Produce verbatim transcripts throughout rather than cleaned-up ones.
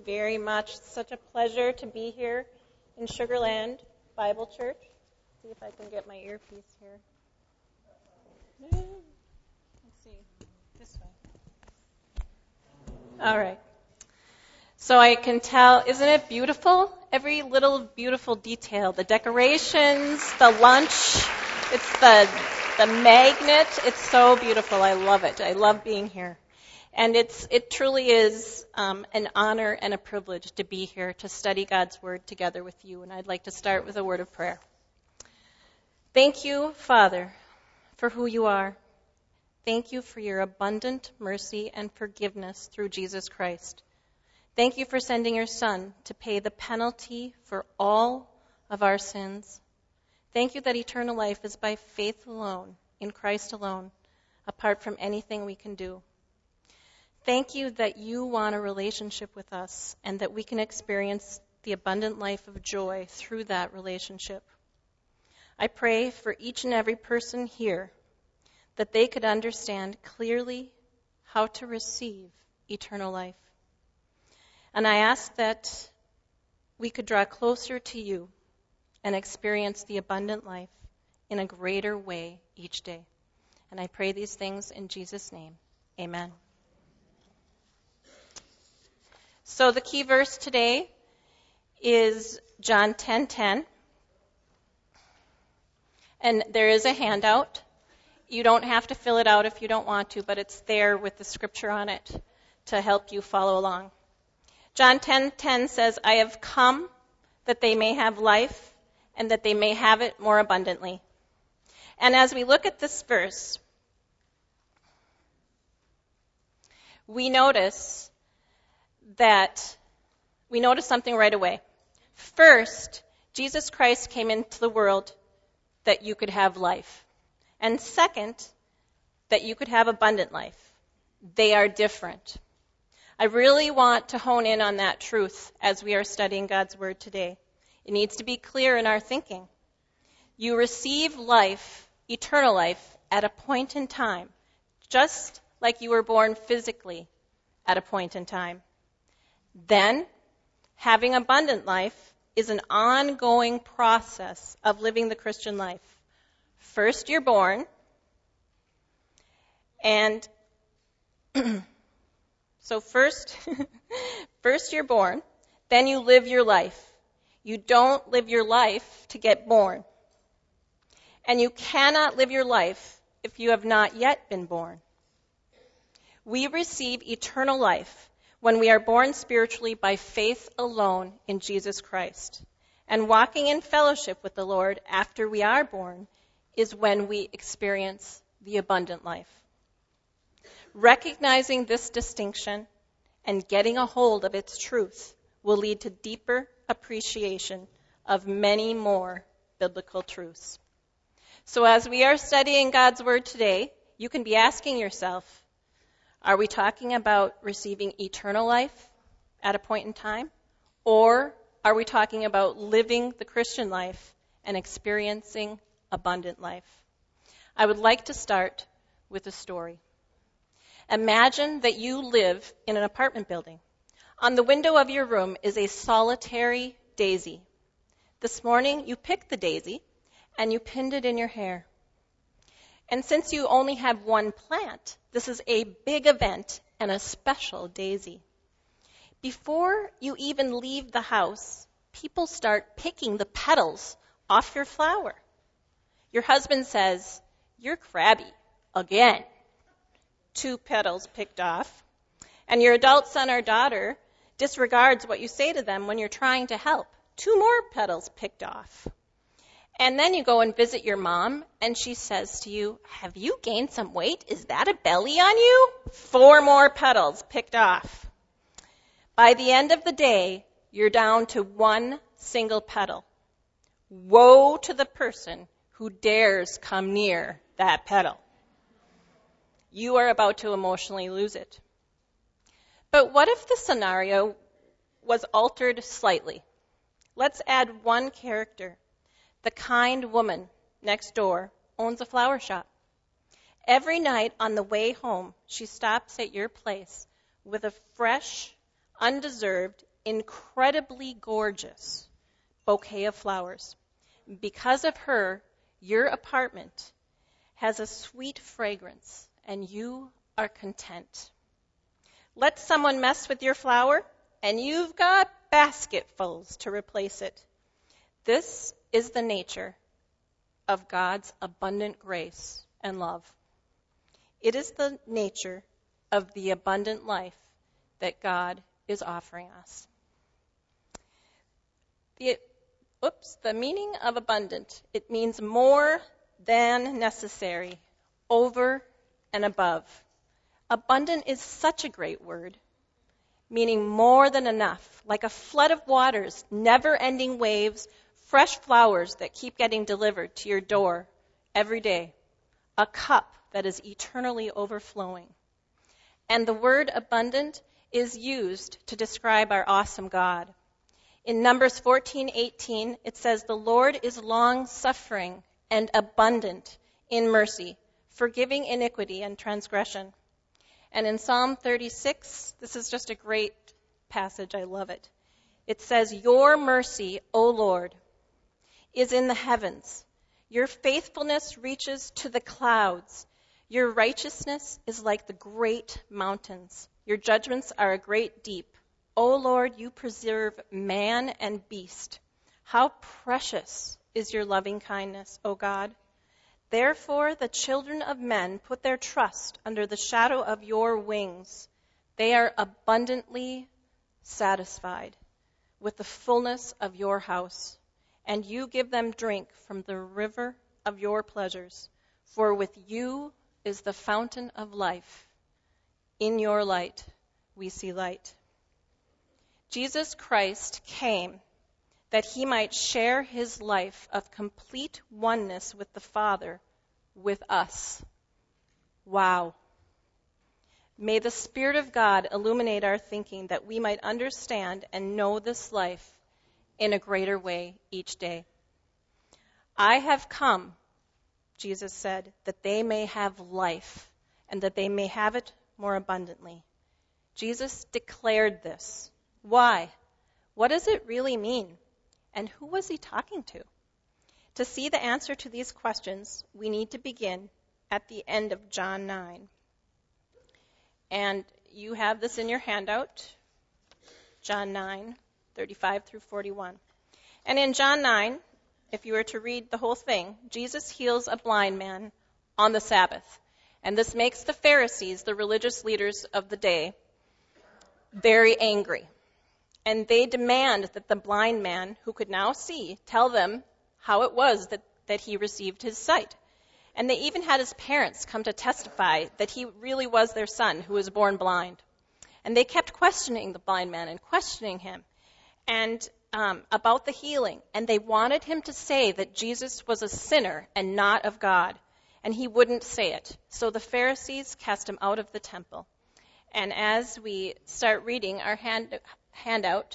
very much. It's such a pleasure to be here in Sugar Land Bible Church. See if I can get my earpiece here. Let's see. This way. All right. So I can tell, isn't it beautiful? Every little beautiful detail. The decorations, the lunch, it's the the magnet. It's so beautiful. I love it. I love being here. And it's it truly is um, an honor and a privilege to be here to study God's Word together with you. And I'd like to start with a word of prayer. Thank you, Father, for who you are. Thank you for your abundant mercy and forgiveness through Jesus Christ. Thank you for sending your Son to pay the penalty for all of our sins. Thank you that eternal life is by faith alone, in Christ alone, apart from anything we can do. Thank you that you want a relationship with us and that we can experience the abundant life of joy through that relationship. I pray for each and every person here that they could understand clearly how to receive eternal life. And I ask that we could draw closer to you and experience the abundant life in a greater way each day. And I pray these things in Jesus' name. Amen. So the key verse today is John ten ten. And there is a handout. You don't have to fill it out if you don't want to, but it's there with the scripture on it to help you follow along. John ten ten says, I have come that they may have life and that they may have it more abundantly. And as we look at this verse, we notice that we notice something right away. First, Jesus Christ came into the world that you could have life. And second, that you could have abundant life. They are different. I really want to hone in on that truth as we are studying God's Word today. It needs to be clear in our thinking. You receive life, eternal life, at a point in time, just like you were born physically at a point in time. Then, having abundant life is an ongoing process of living the Christian life. First, you're born, and so first, first you're born, then you live your life. You don't live your life to get born. And you cannot live your life if you have not yet been born. We receive eternal life when we are born spiritually by faith alone in Jesus Christ. And walking in fellowship with the Lord after we are born is when we experience the abundant life. Recognizing this distinction and getting a hold of its truth will lead to deeper appreciation of many more biblical truths. So as we are studying God's Word today, you can be asking yourself, are we talking about receiving eternal life at a point in time? Or are we talking about living the Christian life and experiencing abundant life? I would like to start with a story. Imagine that you live in an apartment building. On the window of your room is a solitary daisy. This morning you picked the daisy and you pinned it in your hair. And since you only have one plant, this is a big event and a special daisy. Before you even leave the house, people start picking the petals off your flower. Your husband says, "You're crabby, again." Two petals picked off. And your adult son or daughter disregards what you say to them when you're trying to help. Two more petals picked off. And then you go and visit your mom, and she says to you, "Have you gained some weight? Is that a belly on you?" Four more petals picked off. By the end of the day, you're down to one single petal. Woe to the person who dares come near that petal. You are about to emotionally lose it. But what if the scenario was altered slightly? Let's add one character. The kind woman next door owns a flower shop. Every night on the way home, she stops at your place with a fresh, undeserved, incredibly gorgeous bouquet of flowers. Because of her, your apartment has a sweet fragrance, and you are content. Let someone mess with your flower, and you've got basketfuls to replace it. This is the nature of God's abundant grace and love. It is the nature of the abundant life that God is offering us. The, oops, the meaning of abundant, it means more than necessary, over and above. Abundant is such a great word, meaning more than enough, like a flood of waters, never-ending waves, fresh flowers that keep getting delivered to your door every day, a cup that is eternally overflowing. And the word abundant is used to describe our awesome God. In Numbers fourteen eighteen, it says, "The Lord is long-suffering and abundant in mercy, forgiving iniquity and transgression." And in Psalm thirty-six, this is just a great passage. I love it. It says, "Your mercy, O Lord, is in the heavens. Your faithfulness reaches to the clouds. Your righteousness is like the great mountains. Your judgments are a great deep. O Lord, you preserve man and beast. How precious is your loving kindness, O God. Therefore, the children of men put their trust under the shadow of your wings. They are abundantly satisfied with the fullness of your house, and you give them drink from the river of your pleasures. For with you is the fountain of life. In your light, we see light." Jesus Christ came that he might share his life of complete oneness with the Father with us. Wow. May the Spirit of God illuminate our thinking that we might understand and know this life in a greater way each day. "I have come," Jesus said, "that they may have life, and that they may have it more abundantly." Jesus declared this. Why? What does it really mean? And who was he talking to? To see the answer to these questions, we need to begin at the end of John nine. And you have this in your handout, John nine, thirty-five through forty-one. And in John nine, if you were to read the whole thing, Jesus heals a blind man on the Sabbath. And this makes the Pharisees, the religious leaders of the day, very angry. And they demand that the blind man, who could now see, tell them how it was that, that he received his sight. And they even had his parents come to testify that he really was their son who was born blind. And they kept questioning the blind man and questioning him and um, about the healing. And they wanted him to say that Jesus was a sinner and not of God. And he wouldn't say it. So the Pharisees cast him out of the temple. And as we start reading our hand, handout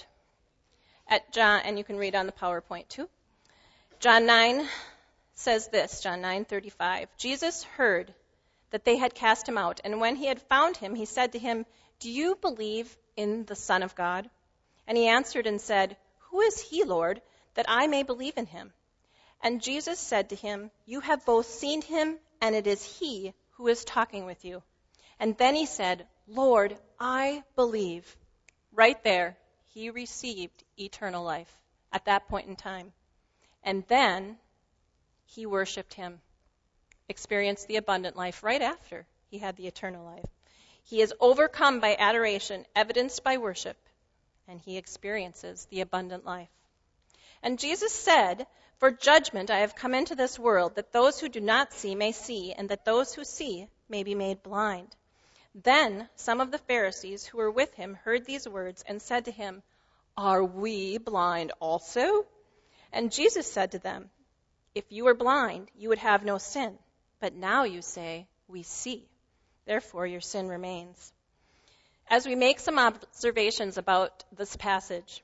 at John, and you can read on the PowerPoint too, John nine says this, John nine thirty-five. Jesus heard that they had cast him out, and when he had found him, he said to him, "Do you believe in the Son of God?" And he answered and said, "Who is he, Lord, that I may believe in him?" And Jesus said to him, "You have both seen him, and it is he who is talking with you." And then he said, "Lord, I believe." Right there, he received eternal life at that point in time. And then he worshiped him, experienced the abundant life right after he had the eternal life. He is overcome by adoration, evidenced by worship, and he experiences the abundant life. And Jesus said, "For judgment I have come into this world, that those who do not see may see, and that those who see may be made blind." Then some of the Pharisees who were with him heard these words and said to him, "Are we blind also?" And Jesus said to them, "If you were blind, you would have no sin. But now you say, 'We see.' Therefore your sin remains." As we make some observations about this passage,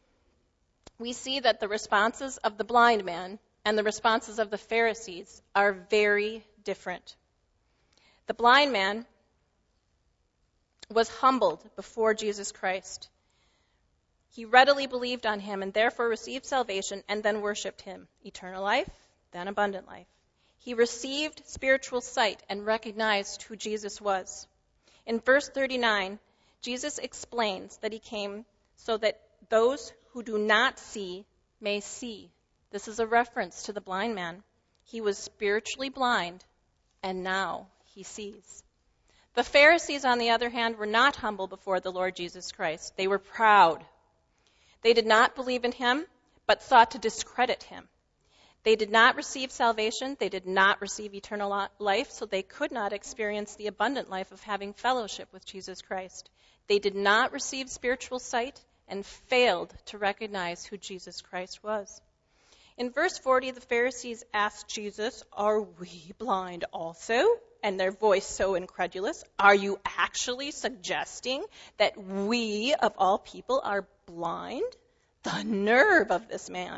we see that the responses of the blind man and the responses of the Pharisees are very different. The blind man was humbled before Jesus Christ. He readily believed on him and therefore received salvation and then worshiped him. Eternal life, then abundant life. He received spiritual sight and recognized who Jesus was. In verse thirty-nine, Jesus explains that he came so that those who do not see may see. This is a reference to the blind man. He was spiritually blind, and now he sees. The Pharisees, on the other hand, were not humble before the Lord Jesus Christ. They were proud. They did not believe in him, but sought to discredit him. They did not receive salvation. They did not receive eternal life, so they could not experience the abundant life of having fellowship with Jesus Christ. They did not receive spiritual sight and failed to recognize who Jesus Christ was. In verse forty, the Pharisees asked Jesus, "Are we blind also?" And their voice so incredulous, "Are you actually suggesting that we, of all people, are blind? The nerve of this man."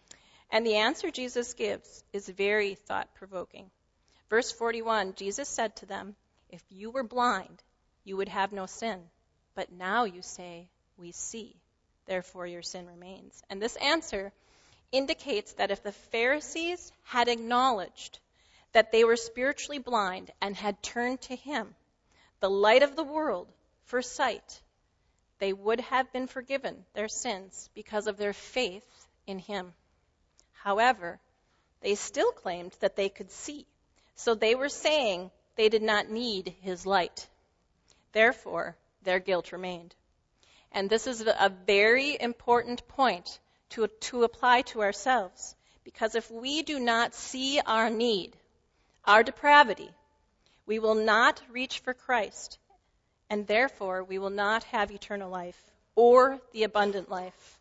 And the answer Jesus gives is very thought-provoking. Verse forty-one, Jesus said to them, "If you were blind, you would have no sin. But now you say, 'We see.' Therefore your sin remains." And this answer indicates that if the Pharisees had acknowledged that they were spiritually blind and had turned to him, the light of the world, for sight, they would have been forgiven their sins because of their faith in him. However, they still claimed that they could see, so they were saying they did not need his light. Therefore, their guilt remained. And this is a very important point to, to apply to ourselves, because if we do not see our need, our depravity, we will not reach for Christ, and therefore we will not have eternal life or the abundant life.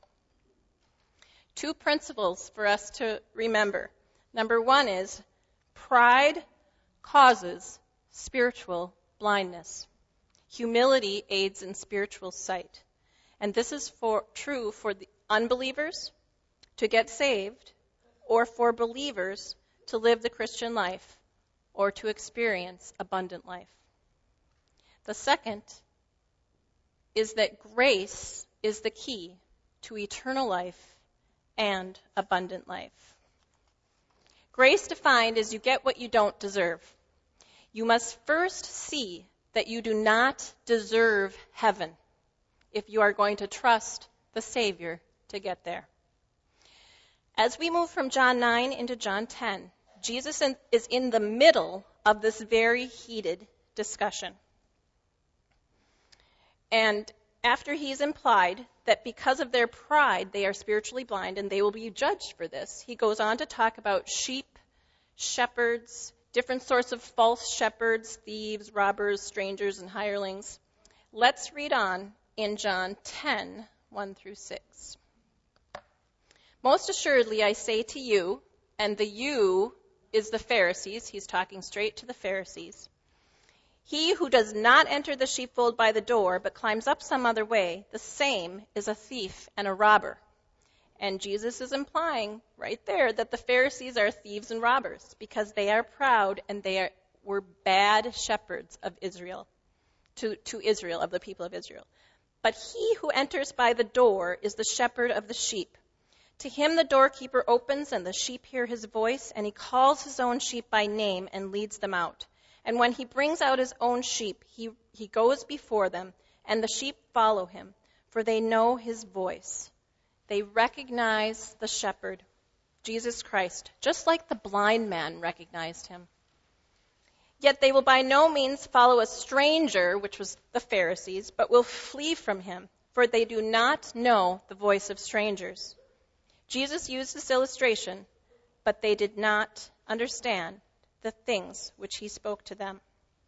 Two principles for us to remember. Number one is pride causes spiritual blindness. Humility aids in spiritual sight. And this is for, true for the unbelievers to get saved, or for believers to live the Christian life, or to experience abundant life. The second is that grace is the key to eternal life and abundant life. Grace defined as you get what you don't deserve. You must first see that you do not deserve heaven if you are going to trust the Savior to get there. As we move from John nine into John ten, Jesus is in the middle of this very heated discussion. And after he's implied that because of their pride they are spiritually blind and they will be judged for this, he goes on to talk about sheep, shepherds, different sorts of false shepherds, thieves, robbers, strangers, and hirelings. Let's read on in John ten, one through six. "Most assuredly I say to you," and the you is the Pharisees. He's talking straight to the Pharisees. "He who does not enter the sheepfold by the door, but climbs up some other way, the same is a thief and a robber." And Jesus is implying right there that the Pharisees are thieves and robbers because they are proud and they are, were bad shepherds of Israel, to, to Israel, of the people of Israel. "But he who enters by the door is the shepherd of the sheep. To him the doorkeeper opens, and the sheep hear his voice, and he calls his own sheep by name and leads them out. And when he brings out his own sheep, he, he goes before them, and the sheep follow him, for they know his voice." They recognize the shepherd, Jesus Christ, just like the blind man recognized him. "Yet they will by no means follow a stranger," which was the Pharisees, "but will flee from him, for they do not know the voice of strangers." Jesus used this illustration, but they did not understand the things which he spoke to them.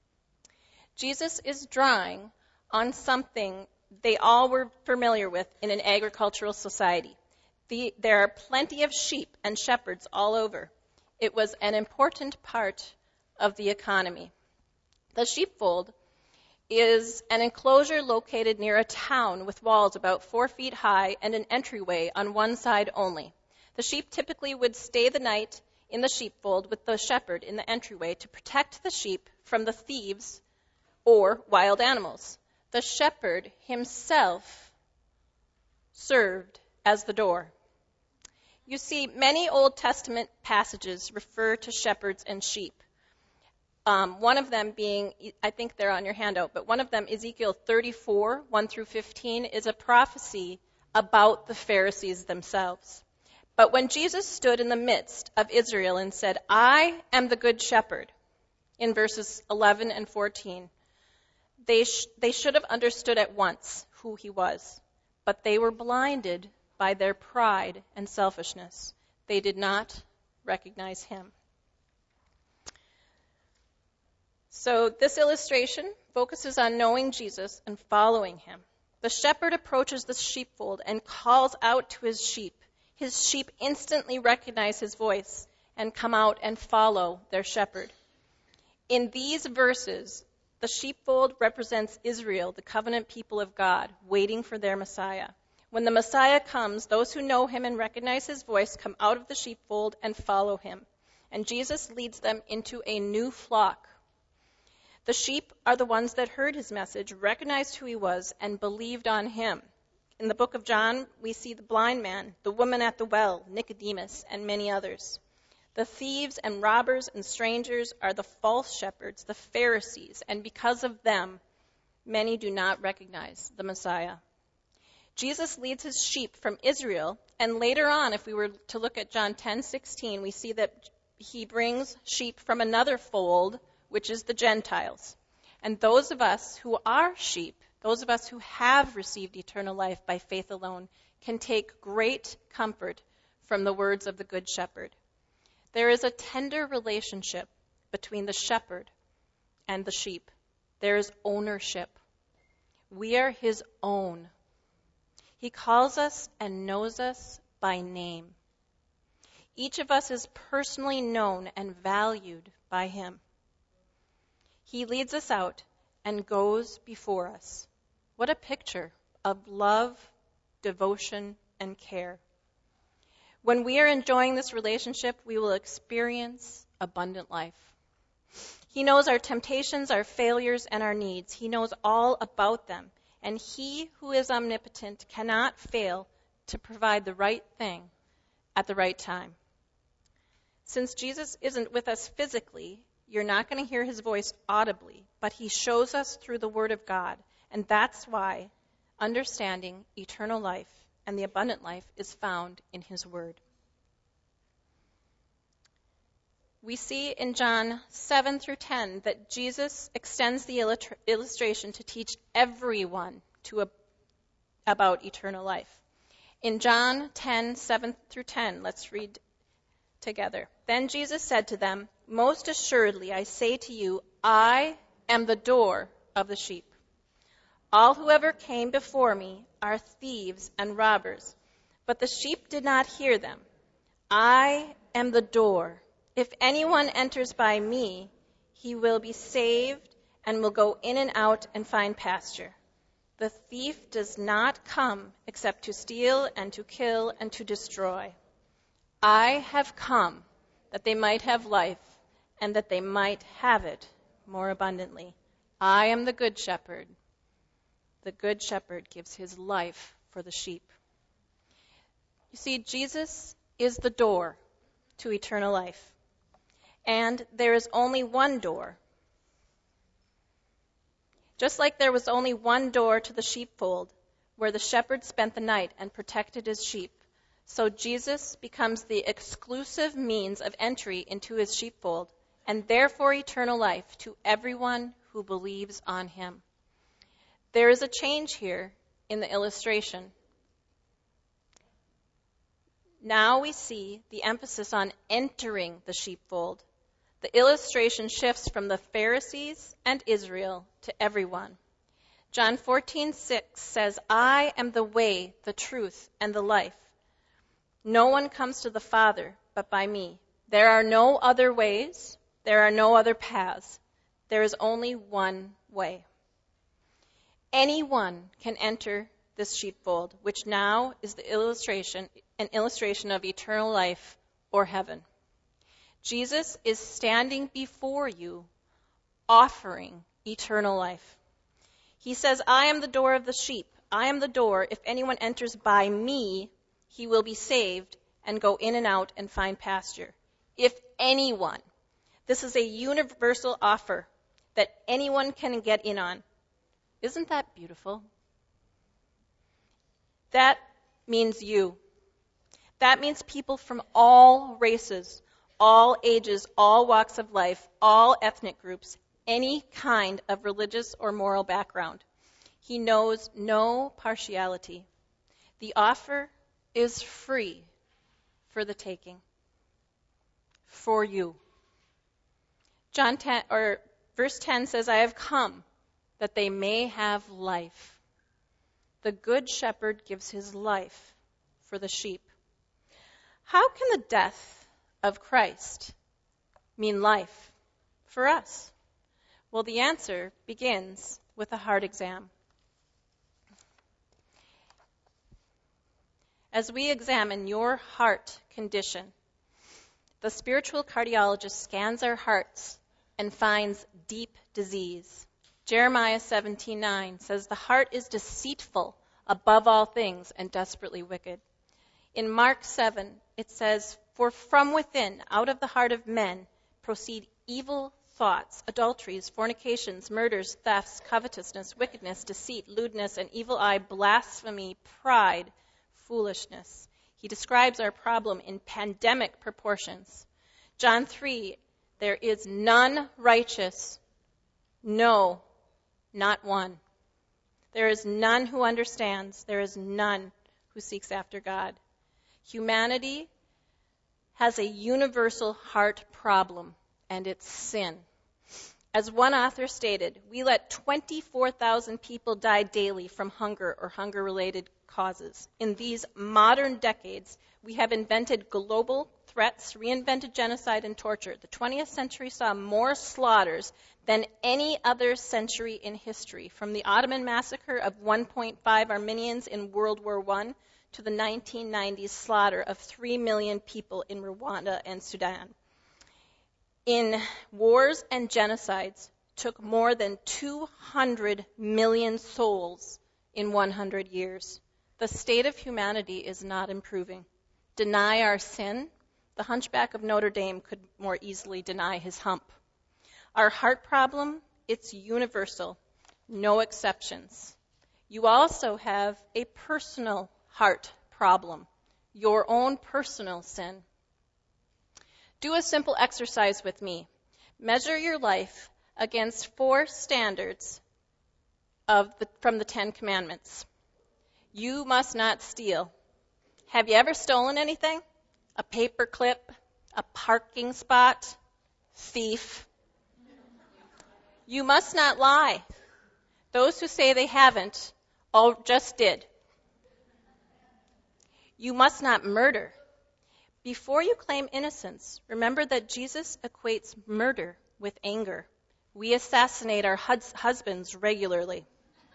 Jesus is drawing on something they all were familiar with in an agricultural society. The, there are plenty of sheep and shepherds all over. It was an important part of the economy. The sheepfold is an enclosure located near a town with walls about four feet high and an entryway on one side only. The sheep typically would stay the night in the sheepfold with the shepherd in the entryway to protect the sheep from the thieves or wild animals. The shepherd himself served as the door. You see, many Old Testament passages refer to shepherds and sheep. Um, one of them being, I think they're on your handout, but one of them, Ezekiel thirty-four, one through fifteen, is a prophecy about the Pharisees themselves. But when Jesus stood in the midst of Israel and said, I am the good shepherd, in verses eleven and fourteen, they, sh- they should have understood at once who he was, but they were blinded by their pride and selfishness. They did not recognize him. So this illustration focuses on knowing Jesus and following him. The shepherd approaches the sheepfold and calls out to his sheep. His sheep instantly recognize his voice and come out and follow their shepherd. In these verses, the sheepfold represents Israel, the covenant people of God, waiting for their Messiah. When the Messiah comes, those who know him and recognize his voice come out of the sheepfold and follow him. And Jesus leads them into a new flock. The sheep are the ones that heard his message, recognized who he was, and believed on him. In the book of John, we see the blind man, the woman at the well, Nicodemus, and many others. The thieves and robbers and strangers are the false shepherds, the Pharisees, and because of them, many do not recognize the Messiah. Jesus leads his sheep from Israel, and later on, if we were to look at John ten sixteen, we see that he brings sheep from another fold, which is the Gentiles. And those of us who are sheep, those of us who have received eternal life by faith alone, can take great comfort from the words of the Good Shepherd. There is a tender relationship between the shepherd and the sheep. There is ownership. We are his own. He calls us and knows us by name. Each of us is personally known and valued by him. He leads us out and goes before us. What a picture of love, devotion, and care. When we are enjoying this relationship, we will experience abundant life. He knows our temptations, our failures, and our needs. He knows all about them. And he who is omnipotent cannot fail to provide the right thing at the right time. Since Jesus isn't with us physically, you're not going to hear his voice audibly, but he shows us through the Word of God. And that's why understanding eternal life and the abundant life is found in his Word. We see in John seven through ten that Jesus extends the illustration to teach everyone to about eternal life. In John ten, seven through ten, let's read together. Then Jesus said to them, most assuredly I say to you, I am the door of the sheep. All who ever came before me are thieves and robbers, but the sheep did not hear them. I am the door. If anyone enters by me, he will be saved and will go in and out and find pasture. The thief does not come except to steal and to kill and to destroy. I have come that they might have life and that they might have it more abundantly. I am the good shepherd. The good shepherd gives his life for the sheep. You see, Jesus is the door to eternal life. And there is only one door. Just like there was only one door to the sheepfold, where the shepherd spent the night and protected his sheep, so Jesus becomes the exclusive means of entry into his sheepfold, and therefore eternal life to everyone who believes on him. There is a change here in the illustration. Now we see the emphasis on entering the sheepfold. The illustration shifts from the Pharisees and Israel to everyone. John fourteen six says, I am the way, the truth, and the life. No one comes to the Father but by me. There are no other ways. There are no other paths. There is only one way. Anyone can enter this sheepfold, which now is the illustration, an illustration of eternal life or heaven. Jesus is standing before you, offering eternal life. He says, I am the door of the sheep. I am the door. If anyone enters by me, he will be saved and go in and out and find pasture. If anyone. This is a universal offer that anyone can get in on. Isn't that beautiful? That means you. That means people from all races, all ages, all walks of life, all ethnic groups, any kind of religious or moral background. He knows no partiality. The offer is free for the taking. For you. John ten, or verse ten says, I have come that they may have life. The good shepherd gives his life for the sheep. How can the death of Christ mean life for us? Well, the answer begins with a heart exam. As we examine your heart condition, the spiritual cardiologist scans our hearts and finds deep disease. Jeremiah seventeen nine says, the heart is deceitful above all things and desperately wicked. In Mark seven, it says, for from within, out of the heart of men, proceed evil thoughts, adulteries, fornications, murders, thefts, covetousness, wickedness, deceit, lewdness, an evil eye, blasphemy, pride, foolishness. He describes our problem in pandemic proportions. John three, there is none righteous, no, not one. There is none who understands. There is none who seeks after God. Humanity has a universal heart problem, and it's sin. As one author stated, we let twenty-four thousand people die daily from hunger or hunger-related causes. In these modern decades, we have invented global threats, reinvented genocide and torture. The twentieth century saw more slaughters than any other century in history, from the Ottoman massacre of one point five Armenians in World War One to the nineteen nineties slaughter of three million people in Rwanda and Sudan. In wars and genocides took more than two hundred million souls in one hundred years. The state of humanity is not improving. Deny our sin, the Hunchback of Notre Dame could more easily deny his hump. Our heart problem, it's universal, no exceptions. You also have a personal heart problem, your own personal sin. Do a simple exercise with me. Measure your life against four standards of the, from the Ten Commandments. You must not steal. Have you ever stolen anything? A paper clip? A parking spot? Thief? You must not lie. Those who say they haven't all just did. You must not murder. Before you claim innocence, remember that Jesus equates murder with anger. We assassinate our hus- husbands regularly.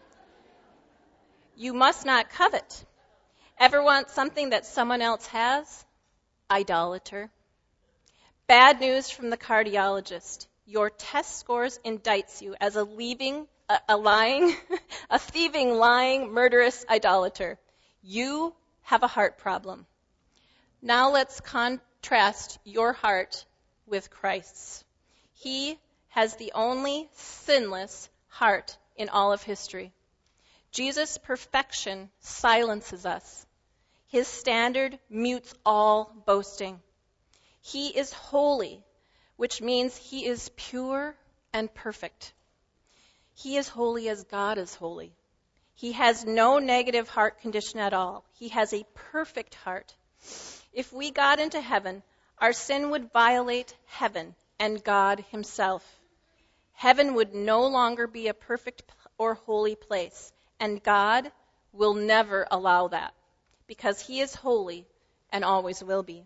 You must not covet. Ever want something that someone else has? Idolater. Bad news from the cardiologist. Your test scores indicts you as a leaving, a, a lying, a thieving, lying, murderous idolater. You have a heart problem. Now let's contrast your heart with Christ's. He has the only sinless heart in all of history. Jesus' perfection silences us. His standard mutes all boasting. He is holy, which means he is pure and perfect. He is holy as God is holy. He has no negative heart condition at all. He has a perfect heart. If we got into heaven, our sin would violate heaven and God himself. Heaven would no longer be a perfect or holy place, and God will never allow that because he is holy and always will be.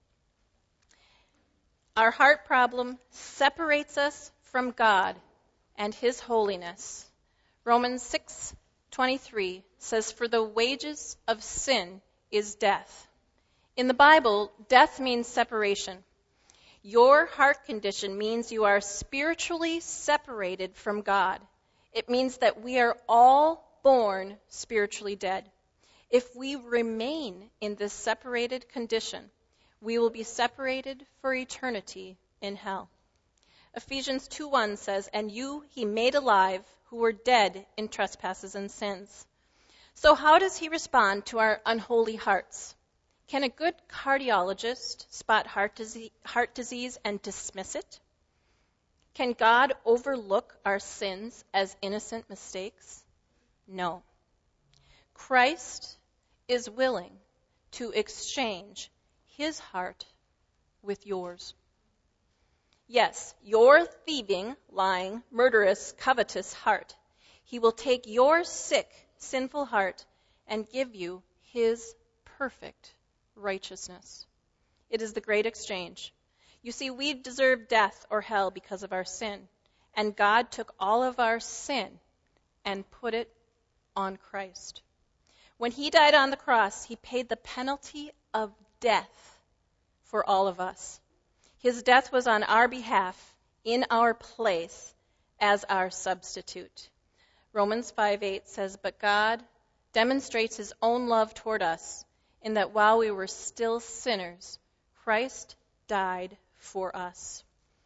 Our heart problem separates us from God and his holiness. Romans six twenty-three says, "For the wages of sin is death." In the Bible, death means separation. Your heart condition means you are spiritually separated from God. It means that we are all born spiritually dead. If we remain in this separated condition, we will be separated for eternity in hell. Ephesians two one says, "And you he made alive who were dead in trespasses and sins." So how does he respond to our unholy hearts? Can a good cardiologist spot heart disease, heart disease and dismiss it? Can God overlook our sins as innocent mistakes? No. Christ is willing to exchange his heart with yours. Yes, your thieving, lying, murderous, covetous heart. He will take your sick, sinful heart and give you his perfect righteousness. It is the great exchange. You see, we deserve death or hell because of our sin, and God took all of our sin and put it on Christ. When he died on the cross, he paid the penalty of death for all of us. His death was on our behalf, in our place, as our substitute. Romans five eight says, "But God demonstrates his own love toward us, in that while we were still sinners, Christ died for us."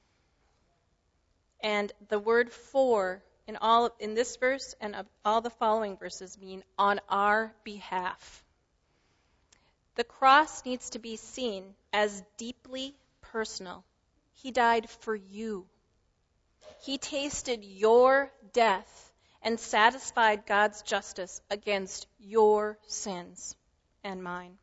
And the word "for" in all in this verse and all the following verses mean on our behalf. The cross needs to be seen as deeply personal. He died for you. He tasted your death and satisfied God's justice against your sins and mine.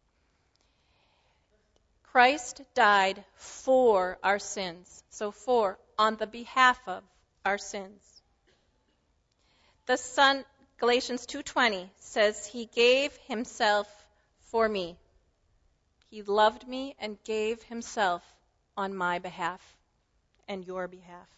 Christ died for our sins. So for, on the behalf of our sins. The Son, Galatians two twenty says, "He gave himself for me." He loved me and gave himself on my behalf and your behalf.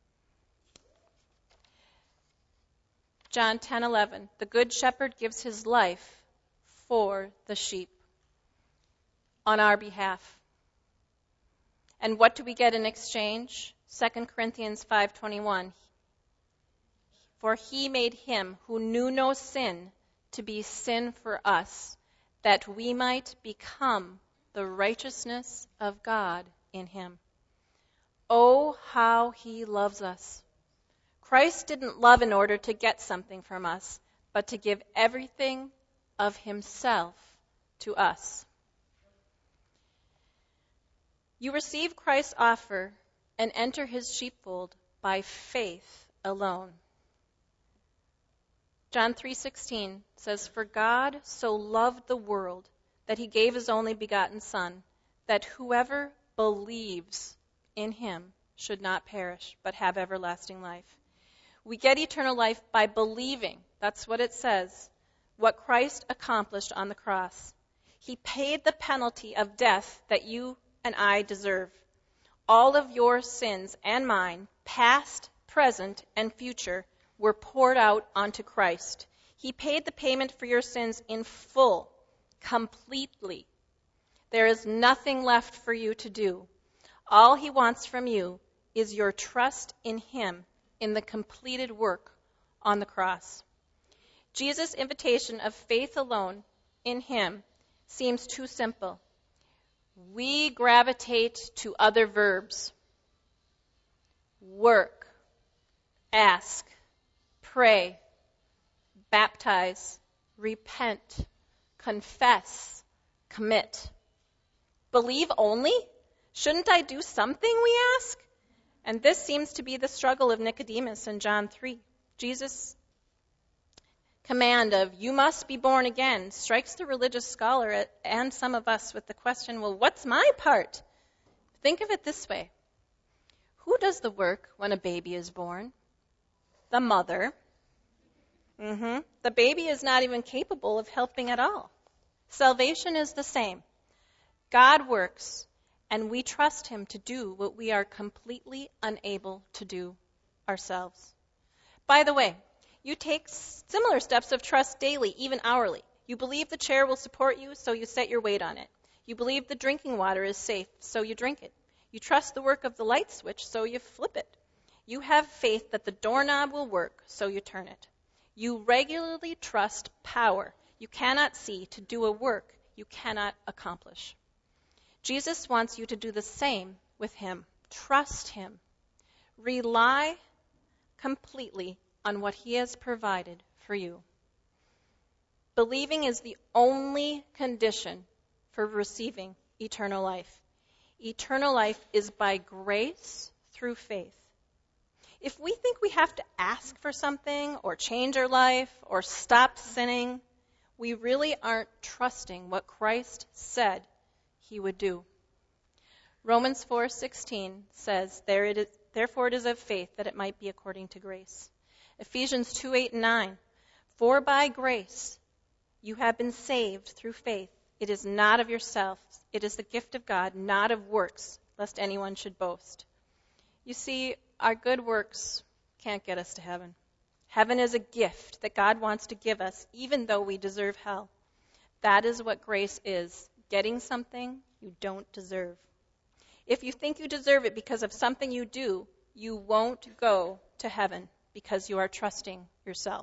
John ten eleven, "The good shepherd gives his life for the sheep," on our behalf. And what do we get in exchange? Second Corinthians five twenty-one, "For he made him who knew no sin to be sin for us, that we might become the righteousness of God in him." Oh, how he loves us. Christ didn't love in order to get something from us, but to give everything of himself to us. You receive Christ's offer and enter his sheepfold by faith alone. John three sixteen says, "For God so loved the world that he gave his only begotten Son, that whoever believes in him should not perish, but have everlasting life." We get eternal life by believing, that's what it says, what Christ accomplished on the cross. He paid the penalty of death that you and I deserve. All of your sins and mine, past, present, and future, were poured out onto Christ. He paid the payment for your sins in full, completely. There is nothing left for you to do. All he wants from you is your trust in him, in the completed work on the cross. Jesus' invitation of faith alone in him seems too simple. We gravitate to other verbs. Work, ask, pray, baptize, repent, confess, commit. Believe only? Shouldn't I do something, we ask? And this seems to be the struggle of Nicodemus in John three. Jesus' command of, "You must be born again," strikes the religious scholar and some of us with the question, well, what's my part? Think of it this way. Who does the work when a baby is born? The mother. Mm-hmm. The baby is not even capable of helping at all. Salvation is the same. God works, and we trust him to do what we are completely unable to do ourselves. By the way, you take similar steps of trust daily, even hourly. You believe the chair will support you, so you set your weight on it. You believe the drinking water is safe, so you drink it. You trust the work of the light switch, so you flip it. You have faith that the doorknob will work, so you turn it. You regularly trust power you cannot see to do a work you cannot accomplish. Jesus wants you to do the same with him. Trust him. Rely completely on what he has provided for you. Believing is the only condition for receiving eternal life. Eternal life is by grace through faith. If we think we have to ask for something or change our life or stop sinning, we really aren't trusting what Christ said he would do. Romans four sixteen says, there it is, therefore it is of faith that it might be according to grace. Ephesians two eight and nine, for by grace you have been saved through faith. It is not of yourselves. It is the gift of God, not of works, lest anyone should boast. You see, our good works can't get us to heaven. Heaven is a gift that God wants to give us, even though we deserve hell. That is what grace is, getting something you don't deserve. If you think you deserve it because of something you do, you won't go to heaven because you are trusting yourself.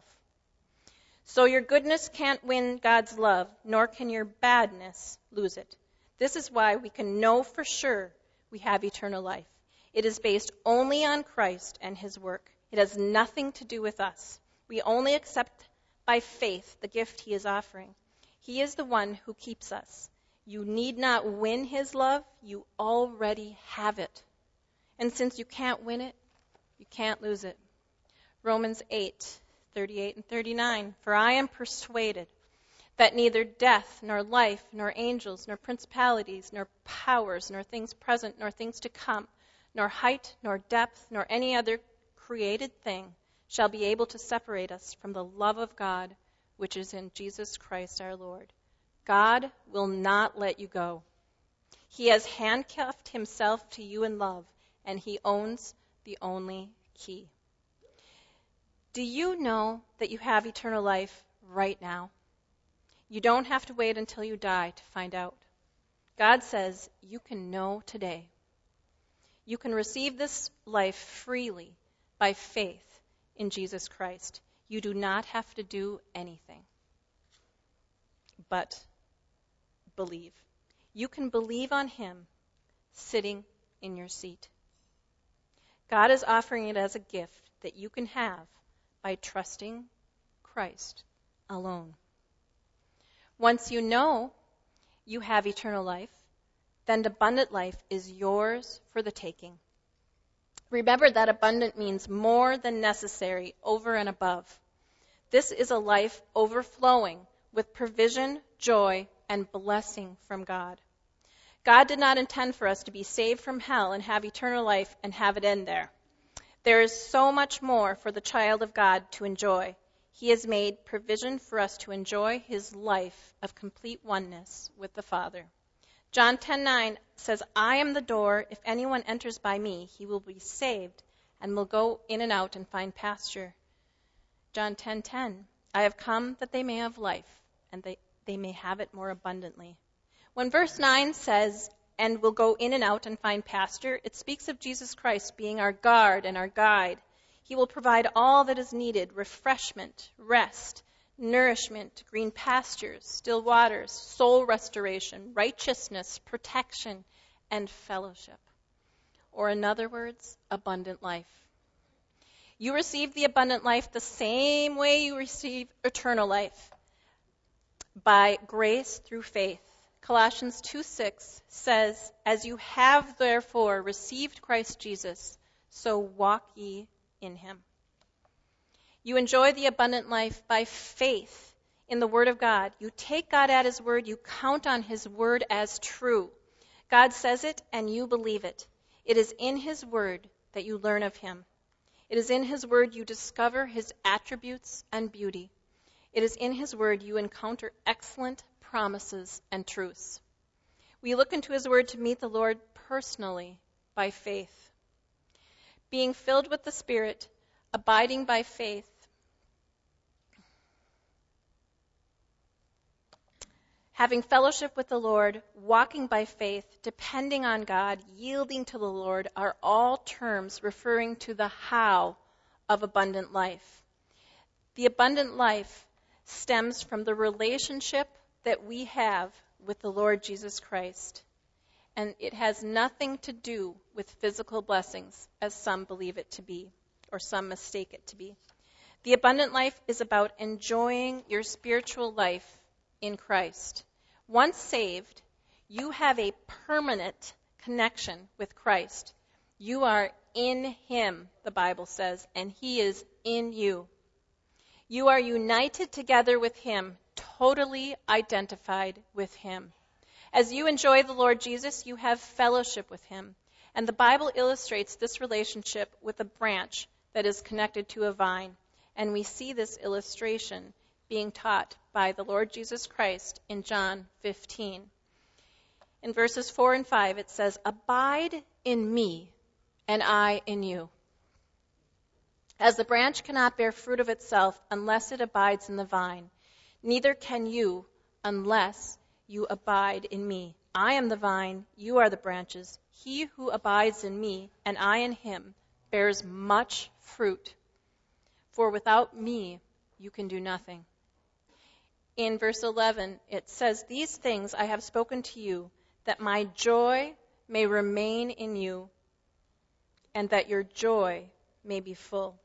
So your goodness can't win God's love, nor can your badness lose it. This is why we can know for sure we have eternal life. It is based only on Christ and his work. It has nothing to do with us. We only accept by faith the gift he is offering. He is the one who keeps us. You need not win his love. You already have it. And since you can't win it, you can't lose it. Romans eight, thirty-eight and thirty-nine. For I am persuaded that neither death, nor life, nor angels, nor principalities, nor powers, nor things present, nor things to come, nor height, nor depth, nor any other created thing shall be able to separate us from the love of God, which is in Jesus Christ our Lord. God will not let you go. He has handcuffed himself to you in love, and he owns the only key. Do you know that you have eternal life right now? You don't have to wait until you die to find out. God says you can know today. You can receive this life freely by faith in Jesus Christ. You do not have to do anything but believe. You can believe on him sitting in your seat. God is offering it as a gift that you can have by trusting Christ alone. Once you know you have eternal life, then abundant life is yours for the taking. Remember that abundant means more than necessary, over and above. This is a life overflowing with provision, joy, and blessing from God. God did not intend for us to be saved from hell and have eternal life and have it end there. There is so much more for the child of God to enjoy. He has made provision for us to enjoy his life of complete oneness with the Father. John ten nine says, I am the door. If anyone enters by me, he will be saved and will go in and out and find pasture. John ten ten, I have come that they may have life, and they, they may have it more abundantly. When verse nine says, and will go in and out and find pasture, it speaks of Jesus Christ being our guard and our guide. He will provide all that is needed, refreshment, rest, nourishment, green pastures, still waters, soul restoration, righteousness, protection, and fellowship. Or in other words, abundant life. You receive the abundant life the same way you receive eternal life, by grace through faith. Colossians two six says, as you have therefore received Christ Jesus, so walk ye in him. You enjoy the abundant life by faith in the Word of God. You take God at his word. You count on his word as true. God says it and you believe it. It is in his word that you learn of him. It is in his word you discover his attributes and beauty. It is in his word you encounter excellent promises and truths. We look into his word to meet the Lord personally by faith. Being filled with the Spirit, abiding by faith, having fellowship with the Lord, walking by faith, depending on God, yielding to the Lord are all terms referring to the how of abundant life. The abundant life stems from the relationship that we have with the Lord Jesus Christ. And it has nothing to do with physical blessings, as some believe it to be, or some mistake it to be. The abundant life is about enjoying your spiritual life in Christ. Once saved, you have a permanent connection with Christ. You are in Him, the Bible says, and He is in you. You are united together with Him, totally identified with Him. As you enjoy the Lord Jesus, you have fellowship with Him. And the Bible illustrates this relationship with a branch that is connected to a vine. And we see this illustration being taught by the Lord Jesus Christ in John fifteen. In verses four and five, it says, "Abide in me, and I in you. As the branch cannot bear fruit of itself unless it abides in the vine, neither can you unless you abide in me. I am the vine, you are the branches. He who abides in me, and I in him, bears much fruit. For without me, you can do nothing." In verse eleven, it says, "These things I have spoken to you, that my joy may remain in you, and that your joy may be full."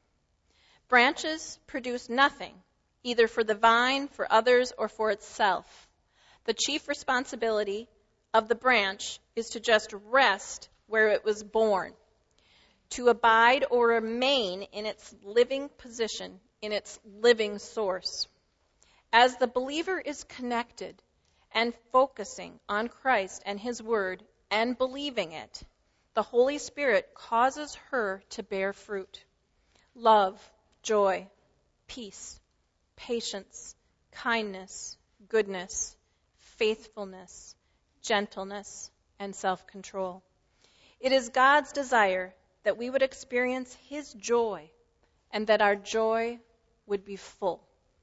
Branches produce nothing, either for the vine, for others, or for itself. The chief responsibility of the branch is to just rest where it was born, to abide or remain in its living position, in its living source. As the believer is connected and focusing on Christ and His Word and believing it, the Holy Spirit causes her to bear fruit: love, joy, peace, patience, kindness, goodness, faithfulness, gentleness, and self-control. It is God's desire that we would experience His joy and that our joy would be full.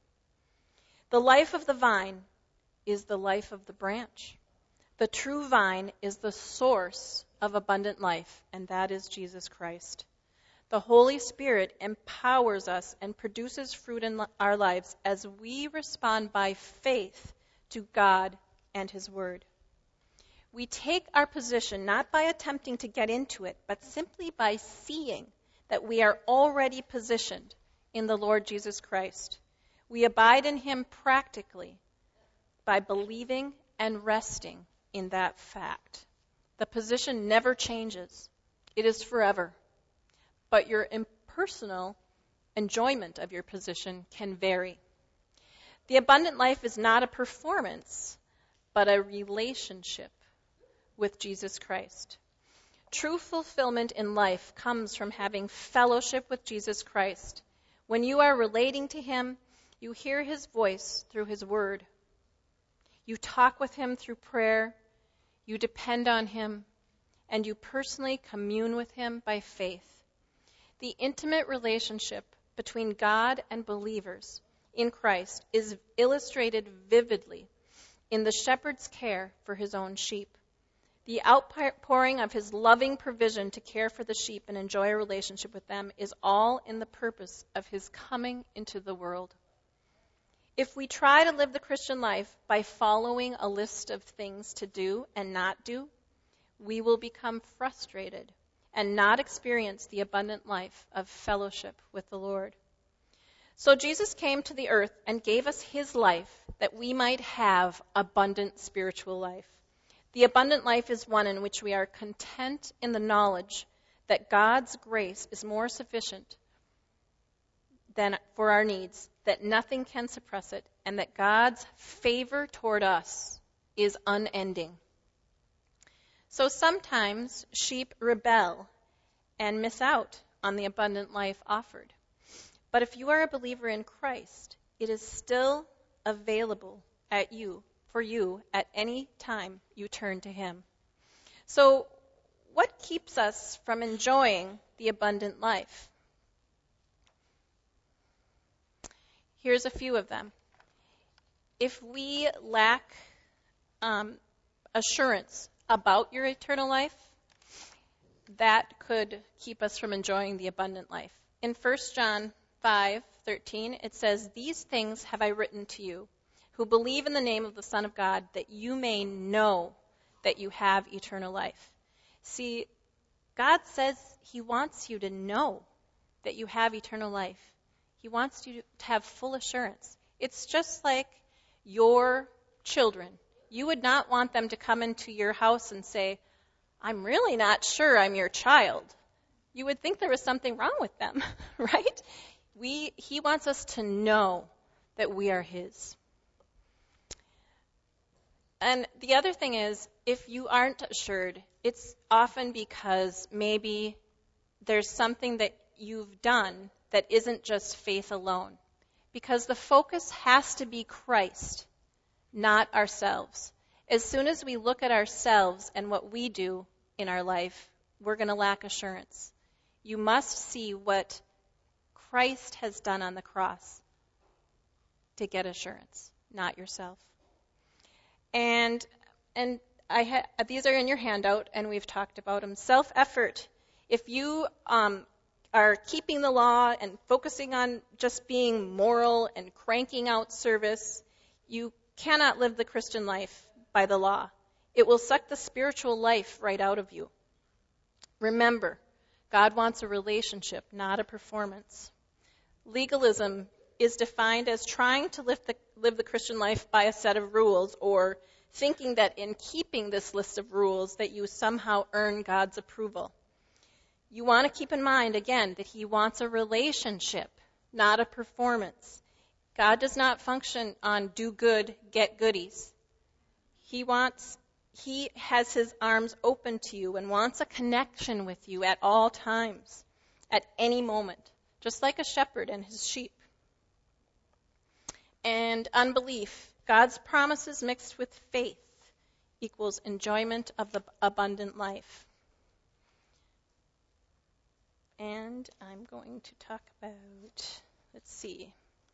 The life of the vine is the life of the branch. The true vine is the source of abundant life, and that is Jesus Christ. The Holy Spirit empowers us and produces fruit in our lives as we respond by faith to God and His Word. We take our position not by attempting to get into it, but simply by seeing that we are already positioned in the Lord Jesus Christ. We abide in Him practically by believing and resting in that fact. The position never changes. It is forever. But your impersonal enjoyment of your position can vary. The abundant life is not a performance, but a relationship with Jesus Christ. True fulfillment in life comes from having fellowship with Jesus Christ. When you are relating to Him, you hear His voice through His Word. You talk with Him through prayer. You depend on Him, and you personally commune with Him by faith. The intimate relationship between God and believers in Christ is illustrated vividly in the shepherd's care for his own sheep. The outpouring of His loving provision to care for the sheep and enjoy a relationship with them is all in the purpose of His coming into the world. If we try to live the Christian life by following a list of things to do and not do, we will become frustrated and not experience the abundant life of fellowship with the Lord. So Jesus came to the earth and gave us His life that we might have abundant spiritual life. The abundant life is one in which we are content in the knowledge that God's grace is more sufficient than for our needs, that nothing can suppress it, and that God's favor toward us is unending. So sometimes sheep rebel and miss out on the abundant life offered. But if you are a believer in Christ, it is still available at you, for you at any time you turn to Him. So what keeps us from enjoying the abundant life? Here's a few of them. If we lack um, assurance about your eternal life, that could keep us from enjoying the abundant life. In First John five thirteen, it says, "These things have I written to you, who believe in the name of the Son of God, that you may know that you have eternal life." See, God says he wants you to know that you have eternal life. He wants you to have full assurance. It's just like your children. You would not want them to come into your house and say, "I'm really not sure I'm your child." You would think there was something wrong with them, right? We, he wants us to know that we are his. And the other thing is, if you aren't assured, it's often because maybe there's something that you've done that isn't just faith alone. Because the focus has to be Christ, not ourselves. As soon as we look at ourselves and what we do in our life, we're going to lack assurance. You must see what Christ has done on the cross to get assurance, not yourself. And and I ha- these are in your handout, and we've talked about them. Self-effort. If you um, are keeping the law and focusing on just being moral and cranking out service, you cannot live the Christian life by the law. It will suck the spiritual life right out of you. Remember, God wants a relationship, not a performance. Legalism is defined as trying to live the, live the Christian life by a set of rules, or thinking that in keeping this list of rules that you somehow earn God's approval. You want to keep in mind, again, that he wants a relationship, not a performance. God does not function on do good, get goodies. He wants, he has his arms open to you and wants a connection with you at all times, at any moment, just like a shepherd and his sheep. And unbelief. God's promises mixed with faith equals enjoyment of the abundant life. And I'm going to talk about, let's see,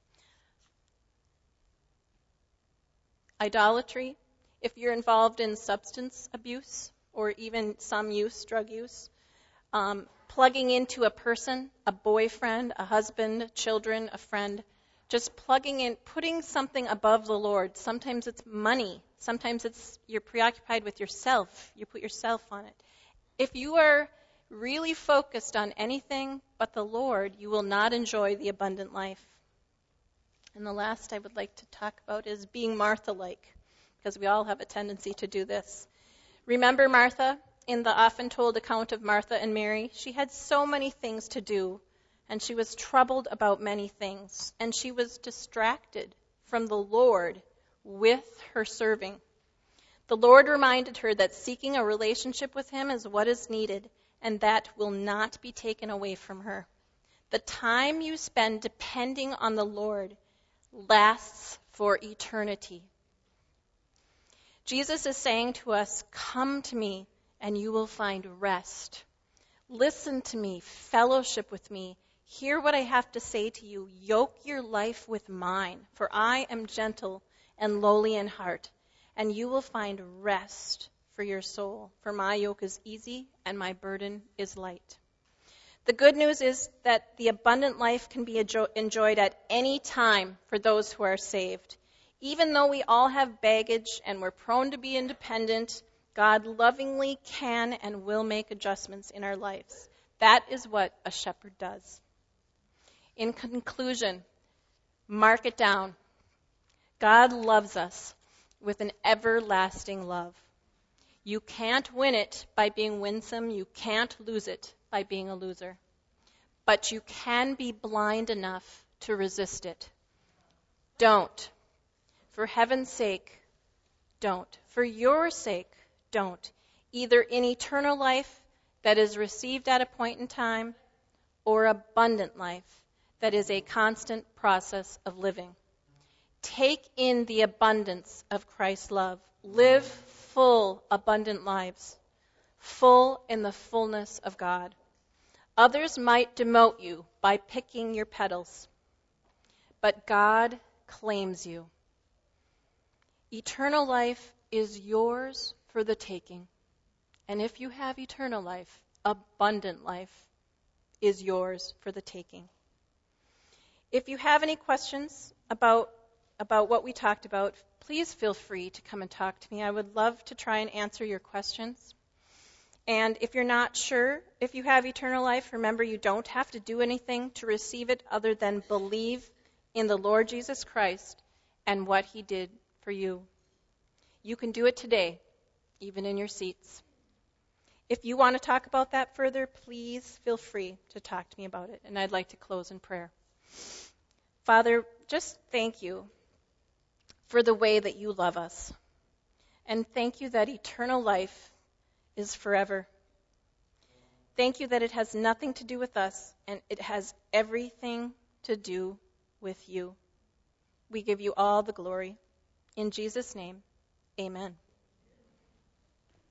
idolatry. If you're involved in substance abuse or even some use, drug use, um, plugging into a person, a boyfriend, a husband, children, a friend, just plugging in, putting something above the Lord. Sometimes it's money. Sometimes it's you're preoccupied with yourself. You put yourself on it. If you are really focused on anything but the Lord, you will not enjoy the abundant life. And the last I would like to talk about is being Martha-like, because we all have a tendency to do this. Remember Martha? In the often told account of Martha and Mary, she had so many things to do, and she was troubled about many things, and she was distracted from the Lord with her serving. The Lord reminded her that seeking a relationship with him is what is needed, and that will not be taken away from her. The time you spend depending on the Lord lasts for eternity. Jesus is saying to us, "Come to me and you will find rest. Listen to me, fellowship with me. Hear what I have to say to you. Yoke your life with mine, for I am gentle and lowly in heart, and you will find rest for your soul. For my yoke is easy and my burden is light." The good news is that the abundant life can be enjoyed at any time for those who are saved. Even though we all have baggage and we're prone to be independent, God lovingly can and will make adjustments in our lives. That is what a shepherd does. In conclusion, mark it down. God loves us with an everlasting love. You can't win it by being winsome. You can't lose it by being a loser. But you can be blind enough to resist it. Don't. For heaven's sake, don't. For your sake, don't. Either in eternal life that is received at a point in time, or abundant life that is a constant process of living. Take in the abundance of Christ's love. Live full, abundant lives, full in the fullness of God. Others might demote you by picking your petals, but God claims you. Eternal life is yours for the taking. And if you have eternal life, abundant life is yours for the taking. If you have any questions about, about what we talked about, please feel free to come and talk to me. I would love to try and answer your questions. And if you're not sure if you have eternal life, remember you don't have to do anything to receive it other than believe in the Lord Jesus Christ and what he did for you. You can do it today, even in your seats. If you want to talk about that further, please feel free to talk to me about it. And I'd like to close in prayer. Father, just thank you for the way that you love us. And thank you that eternal life is forever. Thank you that it has nothing to do with us, and it has everything to do with you. We give you all the glory. In Jesus' name, amen.